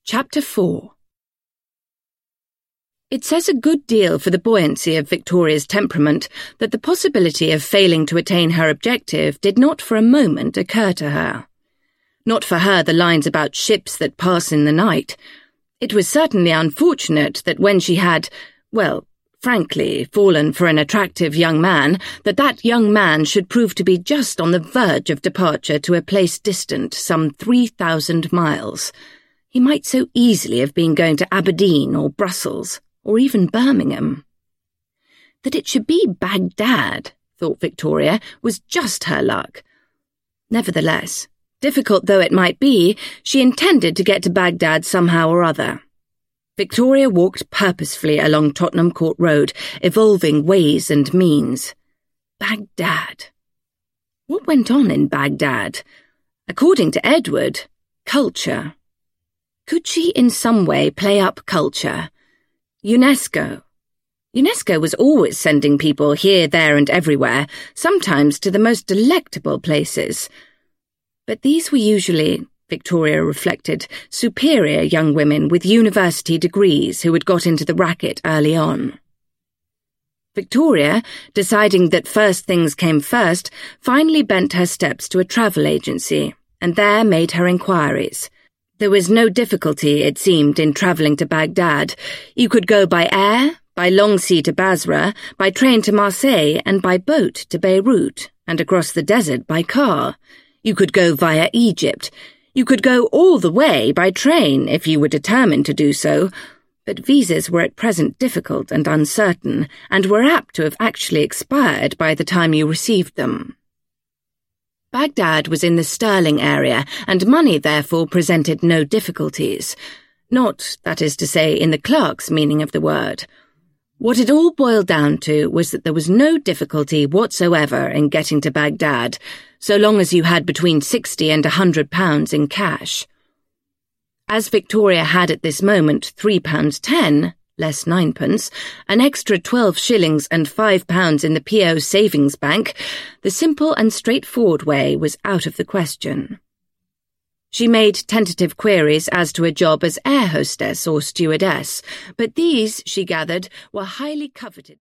Chapter 4. It says a good deal for the buoyancy of Victoria's temperament that the possibility of failing to attain her objective did not for a moment occur to her. Not for her the lines about ships that pass in the night. It was certainly unfortunate that when she had, frankly, fallen for an attractive young man, that young man should prove to be just on the verge of departure to a place distant some 3,000 miles. He might so easily have been going to Aberdeen or Brussels, or even Birmingham. That it should be Baghdad, thought Victoria, was just her luck. Nevertheless, difficult though it might be, she intended to get to Baghdad somehow or other. Victoria walked purposefully along Tottenham Court Road, evolving ways and means. Baghdad. What went on in Baghdad? According to Edward, culture. Could she in some way play up culture? UNESCO. UNESCO was always sending people here, there and everywhere, sometimes to the most delectable places. But these were usually, Victoria reflected, superior young women with university degrees who had got into the racket early on. Victoria, deciding that first things came first, finally bent her steps to a travel agency, and there made her inquiries. There was no difficulty, it seemed, in travelling to Baghdad. You could go by air, by long sea to Basra, by train to Marseille, and by boat to Beirut, and across the desert by car. You could go via Egypt. You could go all the way by train if you were determined to do so, but visas were at present difficult and uncertain, and were apt to have actually expired by the time you received them. Baghdad was in the Sterling area, and money therefore presented no difficulties. Not, that is to say, in the clerk's meaning of the word. What it all boiled down to was that there was no difficulty whatsoever in getting to Baghdad, so long as you had between £60 and £100 in cash. As Victoria had at this moment £3.10, less 9pence, an extra 12 shillings and £5 in the P.O. Savings Bank, the simple and straightforward way was out of the question. She made tentative queries as to a job as air hostess or stewardess, but these, she gathered, were highly coveted.